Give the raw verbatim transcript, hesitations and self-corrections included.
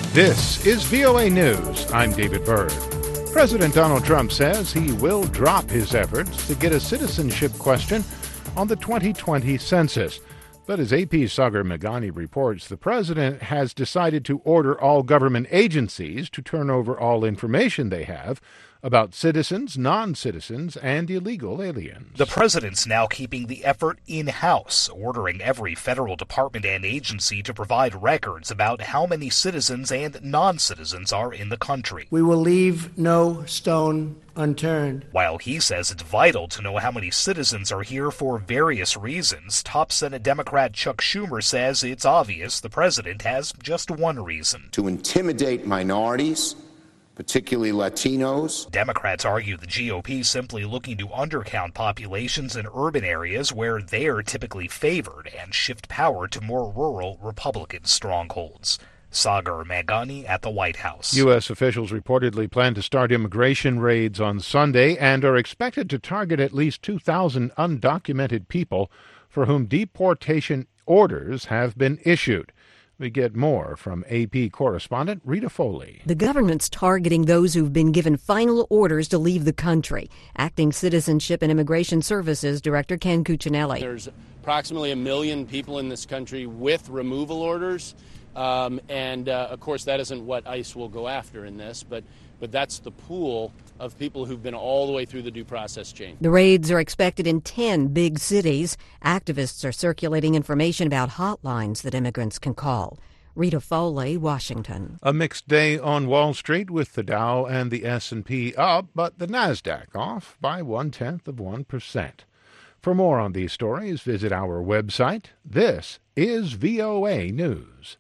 This is V O A News. I'm David Byrd. President Donald Trump says he will drop his efforts to get a citizenship question on the twenty twenty census. But as A P's Sagar Meghani reports, the president has decided to order all government agencies to turn over all information they have about citizens, non-citizens, and illegal aliens. The president's now keeping the effort in-house, ordering every federal department and agency to provide records about how many citizens and non-citizens are in the country. We will leave no stone unturned. While he says it's vital to know how many citizens are here for various reasons, top Senate Democrat Chuck Schumer says it's obvious the president has just one reason: to intimidate minorities, particularly Latinos. Democrats argue the G O P simply looking to undercount populations in urban areas where they are typically favored and shift power to more rural Republican strongholds. Sagar Meghani at the White House. U S officials reportedly plan to start immigration raids on Sunday and are expected to target at least two thousand undocumented people for whom deportation orders have been issued. We get more from A P correspondent Rita Foley. The government's targeting those who've been given final orders to leave the country. Acting Citizenship and Immigration Services Director Ken Cuccinelli. There's approximately a million people in this country with removal orders. Um, and, uh, of course, that isn't what ICE will go after in this, but, but that's the pool of people who've been all the way through the due process chain. The raids are expected in ten big cities. Activists are circulating information about hotlines that immigrants can call. Rita Foley, Washington. A mixed day on Wall Street with the Dow and the S and P up, but the NASDAQ off by one-tenth of one percent. For more on these stories, visit our website. This is V O A News.